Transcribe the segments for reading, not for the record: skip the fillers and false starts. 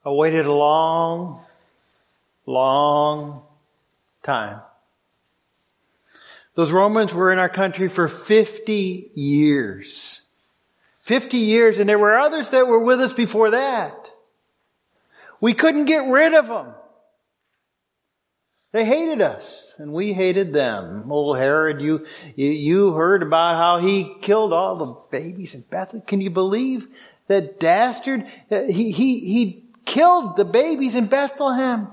I waited a long, long time. Those Romans were in our country for 50 years. 50 years, and there were others that were with us before that. We couldn't get rid of them. They hated us, and we hated them. Old Herod, you heard about how he killed all the babies in Bethlehem. Can you believe that dastard? He killed the babies in Bethlehem.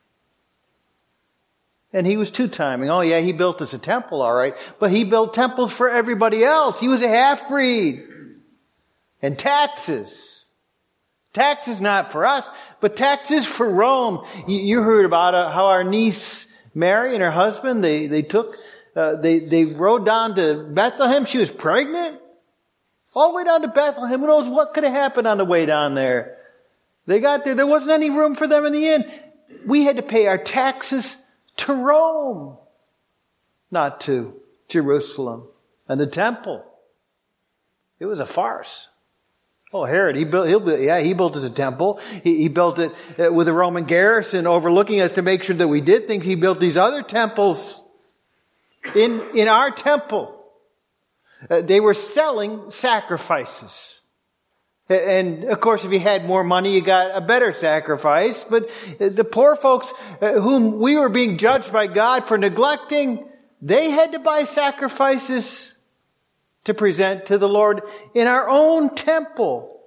And he was two-timing. Oh yeah, he built us a temple, all right. But he built temples for everybody else. He was a half-breed. And taxes. Taxes not for us, but taxes for Rome. You heard about how our niece Mary and her husband, they rode down to Bethlehem. She was pregnant. All the way down to Bethlehem. Who knows what could have happened on the way down there. They got there. There wasn't any room for them in the inn. We had to pay our taxes to Rome, not to Jerusalem and the temple. It was a farce. Oh, Herod, he built us a temple. He built it with a Roman garrison overlooking us to make sure that we did things. He built these other temples in our temple. They were selling sacrifices. And of course, if you had more money, you got a better sacrifice. But the poor folks whom we were being judged by God for neglecting, they had to buy sacrifices to present to the Lord in our own temple.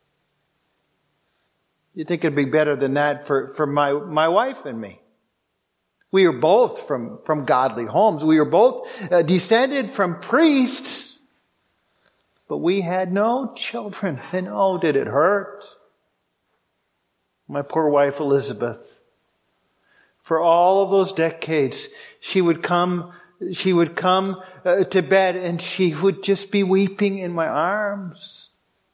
You think it'd be better than that for my wife and me? We were both from godly homes. We were both descended from priests, but we had no children. And oh, did it hurt. My poor wife Elizabeth. For all of those decades, she would come to bed and she would just be weeping in my arms.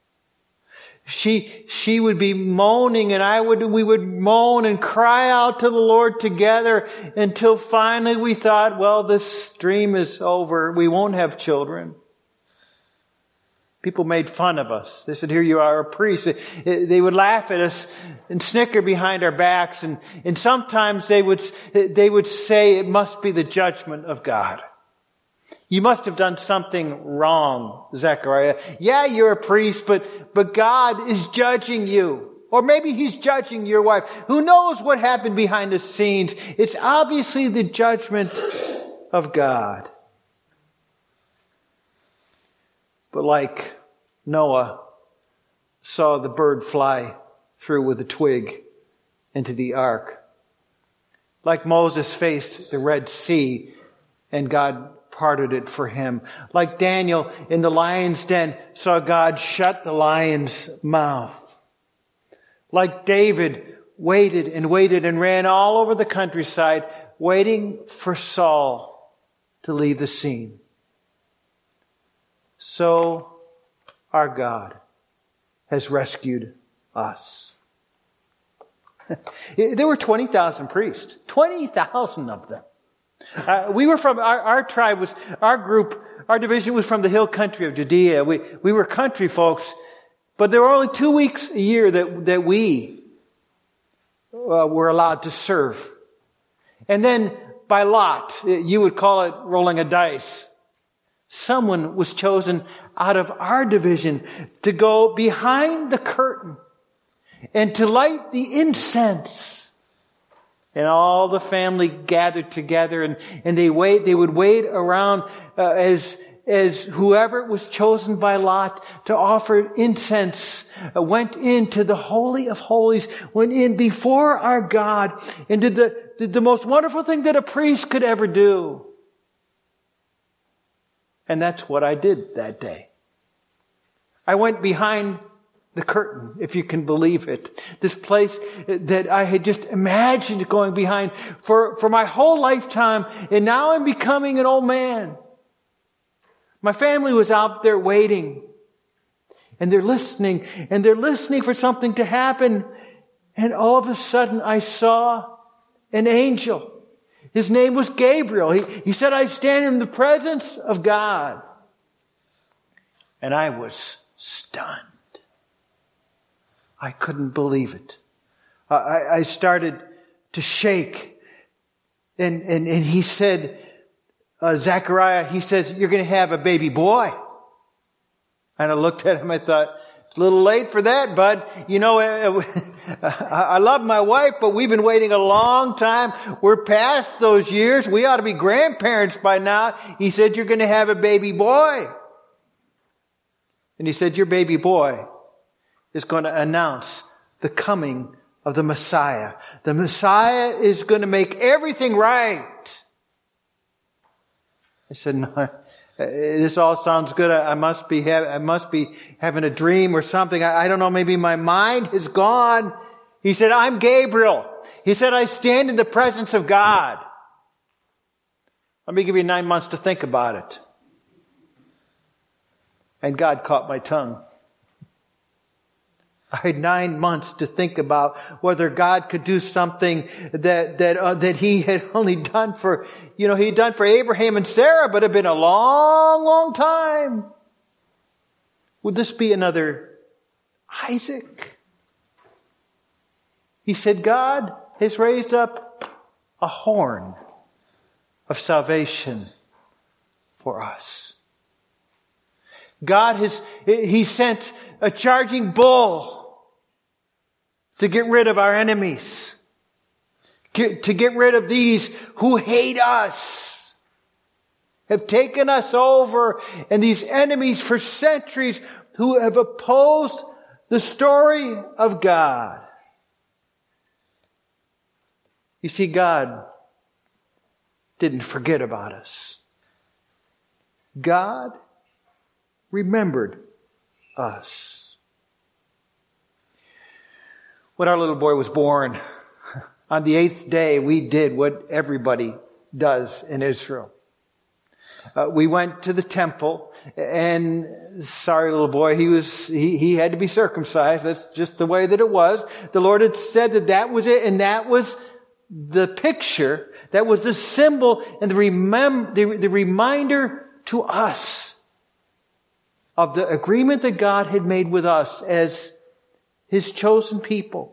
She would be moaning and we would moan and cry out to the Lord together until finally we thought, well, this dream is over. We won't have children. People made fun of us. They said, here you are, a priest. They would laugh at us and snicker behind our backs. And sometimes they would say it must be the judgment of God. You must have done something wrong, Zechariah. Yeah, you're a priest, but God is judging you. Or maybe He's judging your wife. Who knows what happened behind the scenes? It's obviously the judgment of God. But like Noah saw the bird fly through with a twig into the ark. Like Moses faced the Red Sea and God parted it for him. Like Daniel in the lion's den saw God shut the lion's mouth. Like David waited and ran all over the countryside waiting for Saul to leave the scene. So our God has rescued us. There were 20,000 priests. 20,000 of them. We were from, our tribe was, our group, our division was from the hill country of Judea. We were country folks, but there were only 2 weeks a year that we were allowed to serve. And then by lot, you would call it rolling a dice. Someone was chosen out of our division to go behind the curtain and to light the incense. And all the family gathered together and they would wait around as whoever was chosen by lot to offer incense went into the Holy of Holies, went in before our God and did the most wonderful thing that a priest could ever do. And that's what I did that day. I went behind the curtain, if you can believe it. This place that I had just imagined going behind for my whole lifetime, and now I'm becoming an old man. My family was out there waiting, and they're listening for something to happen, and all of a sudden I saw an angel. His name was Gabriel. He said, I stand in the presence of God. And I was stunned. I couldn't believe it. I started to shake. And he said, Zechariah, he says, you're going to have a baby boy. And I looked at him, I thought, it's a little late for that, bud. You know, I love my wife, but we've been waiting a long time. We're past those years. We ought to be grandparents by now. He said, you're going to have a baby boy. And he said, your baby boy is going to announce the coming of the Messiah. The Messiah is going to make everything right. I said, no, this all sounds good. I must be having a dream or something. I don't know. Maybe my mind is gone. He said, I'm Gabriel. He said, I stand in the presence of God. Let me give you 9 months to think about it. And God caught my tongue. I had 9 months to think about whether God could do something that He had only done for, He'd done for Abraham and Sarah, but it had been a long, long time. Would this be another Isaac? He said, God has raised up a horn of salvation for us. God He sent a charging bull to get rid of our enemies. To get rid of these who hate us. Have taken us over. And these enemies for centuries who have opposed the story of God. You see, God didn't forget about us. God remembered us. When our little boy was born, on the 8th day, we did what everybody does in Israel. We went to the temple, and sorry little boy, he had to be circumcised. That's just the way that it was. The Lord had said that was it, and that was the picture, that was the symbol and the reminder to us of the agreement that God had made with us as His chosen people.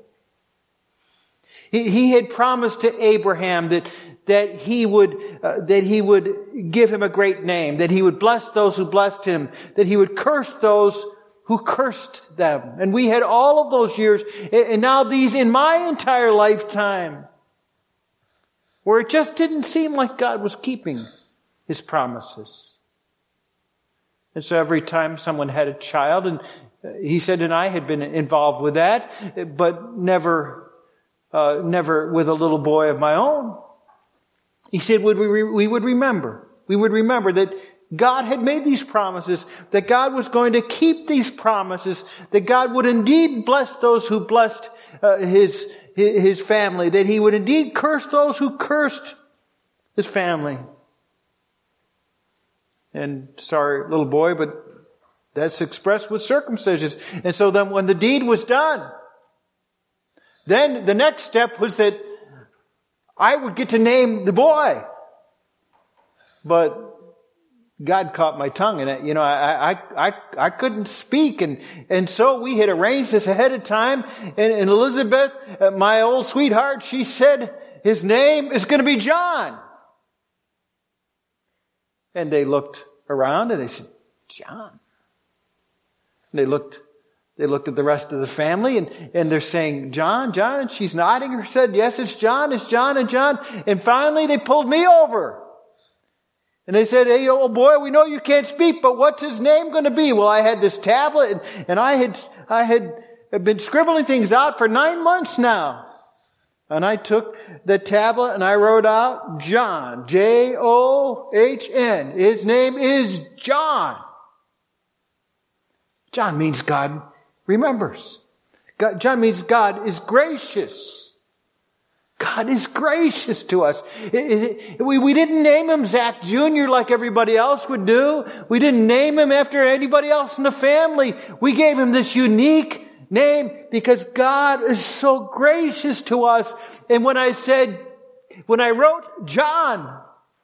He had promised to Abraham that he would give him a great name, that He would bless those who blessed him, that He would curse those who cursed them. And we had all of those years, and now these in my entire lifetime, where it just didn't seem like God was keeping His promises. And so every time someone had a child, and he said, and I had been involved with that, but never with a little boy of my own. He said, we would remember that God had made these promises, that God was going to keep these promises, that God would indeed bless those who blessed His family, that He would indeed curse those who cursed His family. And sorry, little boy, but that's expressed with circumcisions. And so then when the deed was done, then the next step was that I would get to name the boy. But God caught my tongue, and I couldn't speak, and so we had arranged this ahead of time. And Elizabeth, my old sweetheart, she said his name is going to be John. And they looked around and they said, John. And they looked at the rest of the family, and they're saying, John, John, and she's nodding her head, yes, it's John, and John. And finally they pulled me over. And they said, hey, old boy, we know you can't speak, but what's his name going to be? Well, I had this tablet, and I had been scribbling things out for 9 months now. And I took the tablet and I wrote out John, John. His name is John. John means God remembers. John means God is gracious. God is gracious to us. We didn't name him Zach Jr. like everybody else would do. We didn't name him after anybody else in the family. We gave him this unique name because God is so gracious to us. And when I wrote John,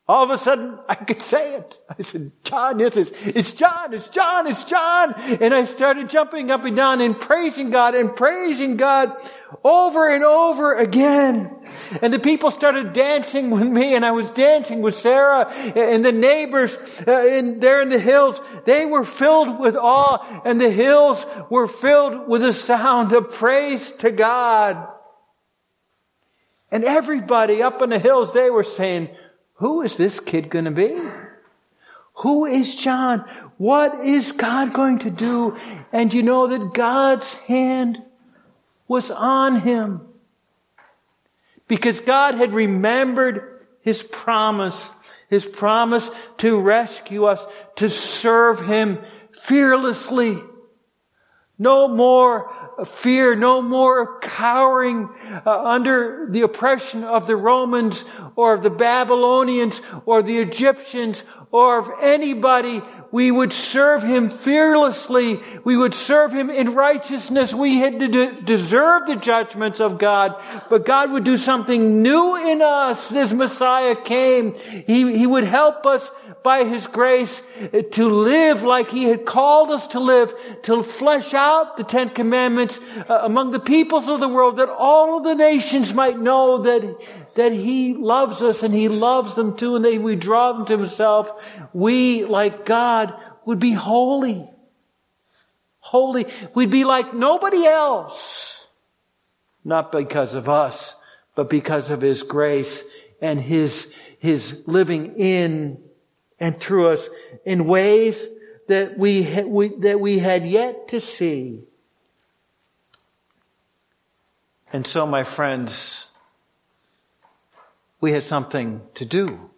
All of a sudden, I could say it. I said, John, yes, it's John, it's John, it's John. And I started jumping up and down and praising God over and over again. And the people started dancing with me, and I was dancing with Sarah, and the neighbors there in the hills, they were filled with awe, and the hills were filled with a sound of praise to God. And everybody up in the hills, they were saying, who is this kid going to be? Who is John? What is God going to do? And you know that God's hand was on him. Because God had remembered His promise to rescue us, to serve Him fearlessly. No more fear, no more cowering under the oppression of the Romans or of the Babylonians or the Egyptians or of anybody. We would serve Him fearlessly. We would serve Him in righteousness. We had to deserve the judgments of God, but God would do something new in us as Messiah came. He would help us by His grace to live like He had called us to live, to flesh out the Ten Commandments among the peoples of the world, that all of the nations might know that He loves us and He loves them too, and that we draw them to Himself. We, like God, would be holy. Holy. We'd be like nobody else. Not because of us, but because of His grace and His living in and through us in ways that we had yet to see. And so, my friends, we had something to do.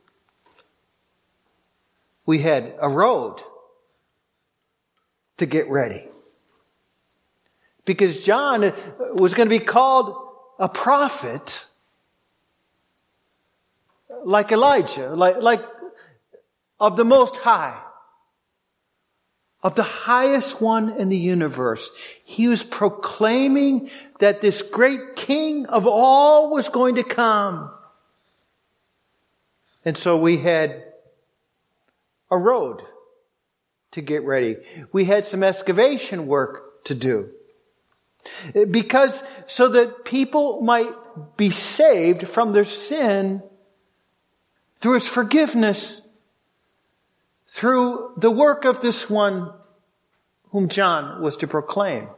We had a road to get ready. Because John was going to be called a prophet like Elijah, like of the Most High, of the highest one in the universe. He was proclaiming that this great King of all was going to come. And so we had a road to get ready. We had some excavation work to do. Because so that people might be saved from their sin through His forgiveness, through the work of this one whom John was to proclaim.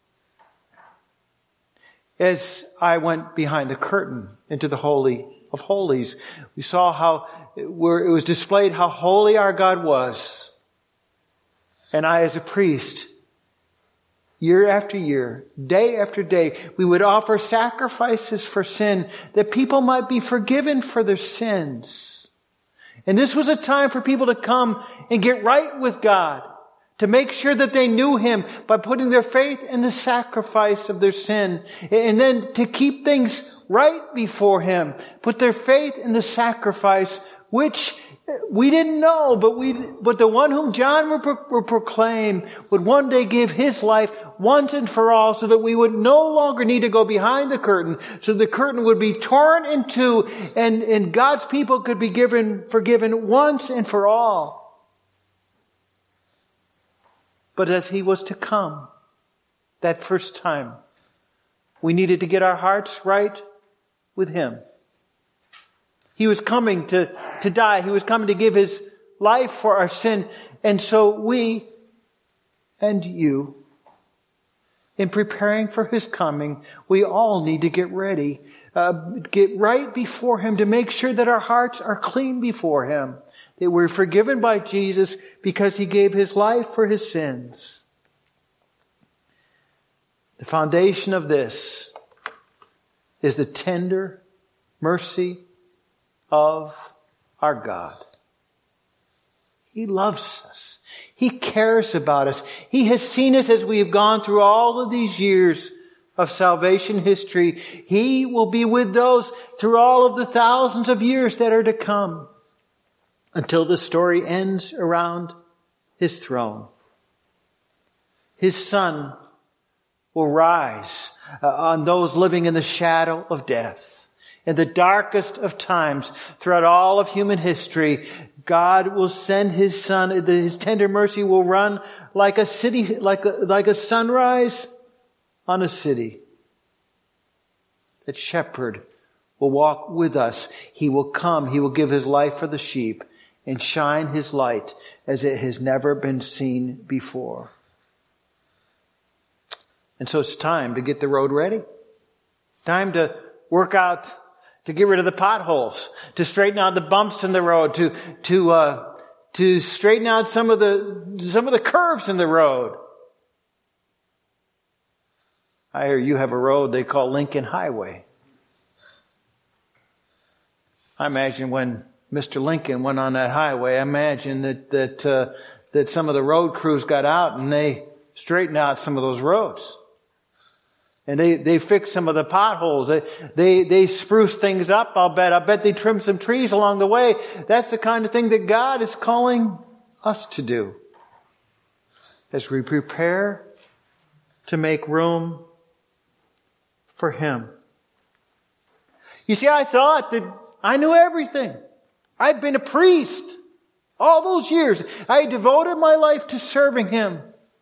As I went behind the curtain into the Holy of Holies, we saw where it was displayed how holy our God was. And I, as a priest, year after year, day after day, we would offer sacrifices for sin, that people might be forgiven for their sins. And this was a time for people to come and get right with God, to make sure that they knew Him by putting their faith in the sacrifice of their sin, and then to keep things right before Him, put their faith in the sacrifice, which we didn't know, but the one whom John would proclaim would one day give His life once and for all, so that we would no longer need to go behind the curtain, so the curtain would be torn in two, and God's people could be forgiven once and for all. But as He was to come that first time, we needed to get our hearts right with Him. He was coming to die. He was coming to give His life for our sin. And so we and you, in preparing for His coming, we all need to get ready. Get right before Him to make sure that our hearts are clean before Him. That we're forgiven by Jesus because He gave His life for His sins. The foundation of this is the tender mercy of our God. He loves us. He cares about us. He has seen us as we have gone through all of these years of salvation history. He will be with those through all of the thousands of years that are to come, until the story ends around His throne. His Son will rise on those living in the shadow of death. In the darkest of times, throughout all of human history, God will send His Son. His tender mercy will run like a city, like a sunrise on a city. That shepherd will walk with us. He will come. He will give His life for the sheep and shine His light as it has never been seen before. And so it's time to get the road ready. Time to work out, to get rid of the potholes, to straighten out the bumps in the road, to straighten out some of the curves in the road. I hear you have a road they call Lincoln Highway. I imagine when Mr. Lincoln went on that highway, I imagine that some of the road crews got out and they straightened out some of those roads. And they fixed some of the potholes. They spruced things up, I'll bet. I bet they trimmed some trees along the way. That's the kind of thing that God is calling us to do. As we prepare to make room for Him. You see, I thought that I knew everything. I'd been a priest all those years. I devoted my life to serving Him.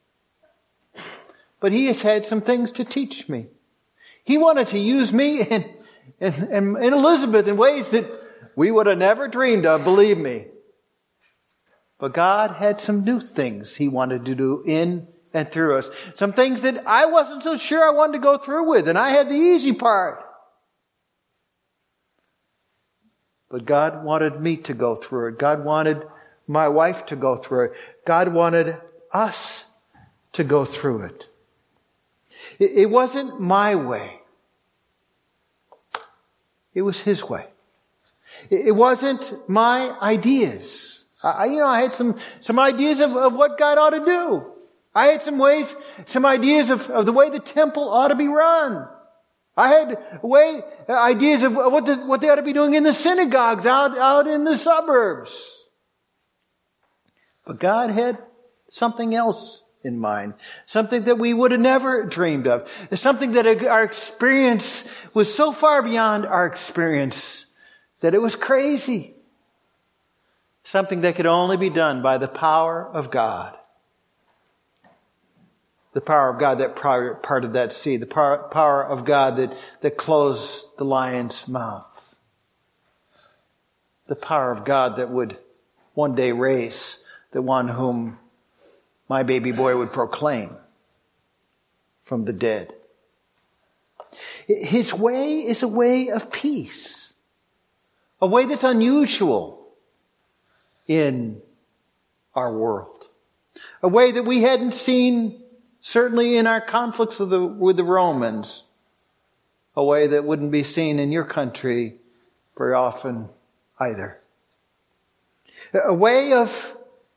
But He has had some things to teach me. He wanted to use me and Elizabeth in ways that we would have never dreamed of, believe me. But God had some new things He wanted to do in and through us. Some things that I wasn't so sure I wanted to go through with, and I had the easy part. But God wanted me to go through it. God wanted my wife to go through it. God wanted us to go through it. It wasn't my way. It was His way. It wasn't my ideas. I had some ideas of what God ought to do. I had some ideas of the way the temple ought to be run. I had ideas of what they ought to be doing in the synagogues out in the suburbs. But God had something else in mind. Something that we would have never dreamed of. Something that our experience was so far beyond our experience that it was crazy. Something that could only be done by the power of God. The power of God that parted that sea. The power of God that closed the lion's mouth. The power of God that would one day raise the one whom my baby boy would proclaim from the dead. His way is a way of peace. A way that's unusual in our world. A way that we hadn't seen certainly in our conflicts with the Romans. A way that wouldn't be seen in your country very often either. A way of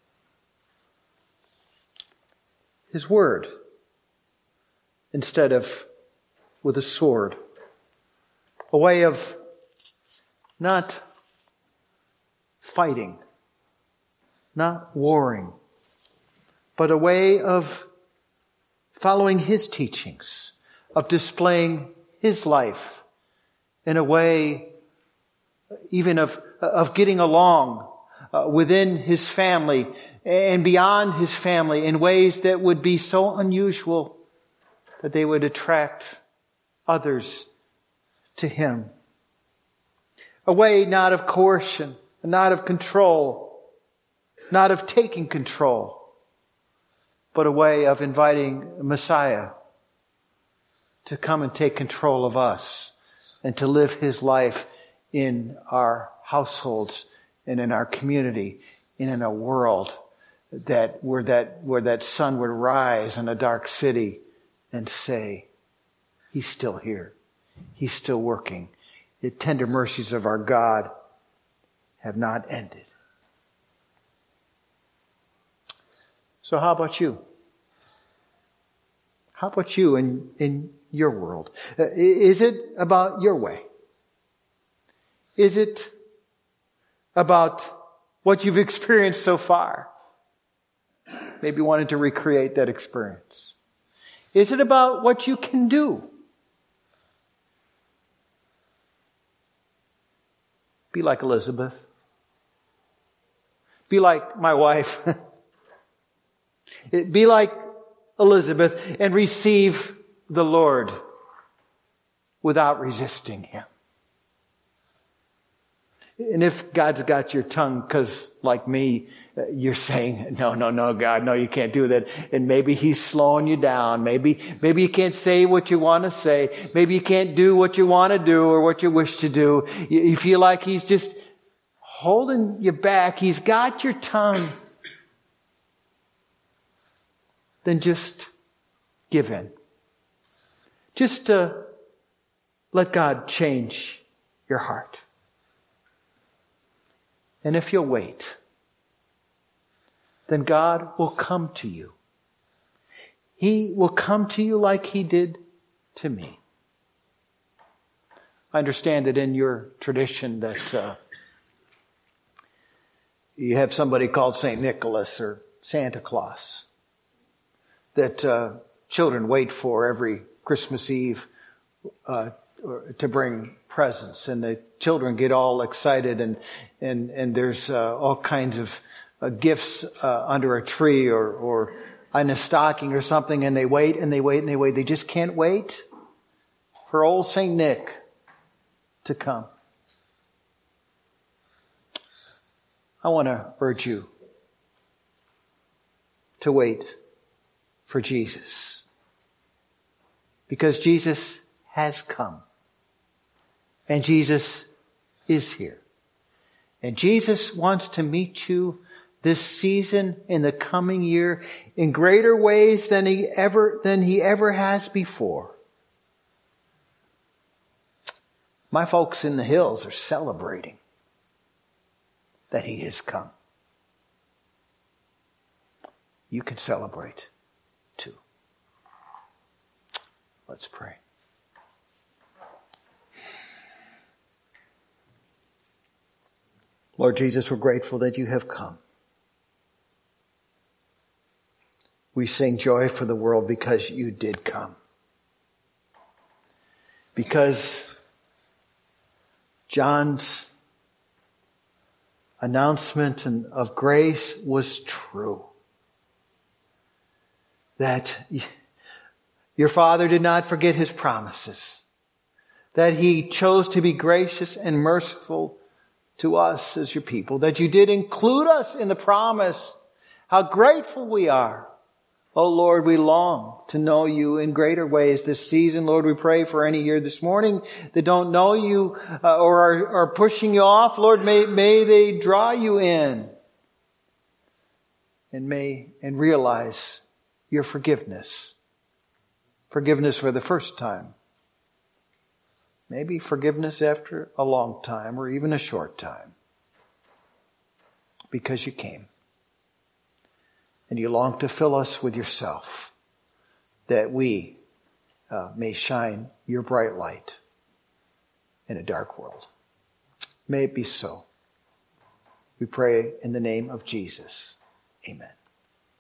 His Word instead of with a sword. A way of not fighting, not warring, but a way of following His teachings, of displaying His life in a way even of getting along within His family and beyond His family in ways that would be so unusual that they would attract others to Him. A way not of coercion, not of control, not of taking control, but a way of inviting Messiah to come and take control of us and to live His life in our households and in our community and in a world where that sun would rise in a dark city and say, He's still here. He's still working. The tender mercies of our God have not ended. So how about you? How about you in your world? Is it about your way? Is it about what you've experienced so far? Maybe wanting to recreate that experience. Is it about what you can do? Be like Elizabeth. Be like my wife. Be like Elizabeth and receive the Lord without resisting Him. And if God's got your tongue, because like me, you're saying, no, God, no, you can't do that. And maybe He's slowing you down. Maybe you can't say what you want to say. Maybe you can't do what you want to do or what you wish to do. You feel like He's just holding you back. He's got your tongue. Then just give in. Just let God change your heart. And if you'll wait, then God will come to you. He will come to you like He did to me. I understand that in your tradition that you have somebody called St. Nicholas or Santa Claus that children wait for every Christmas Eve to bring presents, and the children get all excited, and there's all kinds of gifts under a tree or in a stocking or something, and they wait and they wait and they wait. They just can't wait for old St. Nick to come. I want to urge you to wait for Jesus, because Jesus has come. And Jesus is here. And Jesus wants to meet you this season in the coming year in greater ways than he ever has before. My folks in the hills are celebrating that He has come. You can celebrate too. Let's pray. Lord Jesus, we're grateful that You have come. We sing joy for the world because You did come. Because John's announcement of grace was true. That Your Father did not forget His promises. That He chose to be gracious and merciful to us as Your people, that You did include us in the promise. How grateful we are. Oh Lord, we long to know You in greater ways this season. Lord, we pray for any here this morning that don't know You or are pushing You off. Lord, may they draw You in and realize Your forgiveness. Forgiveness for the first time. Maybe forgiveness after a long time or even a short time. Because You came. And You long to fill us with Yourself. That we may shine Your bright light in a dark world. May it be so. We pray in the name of Jesus. Amen.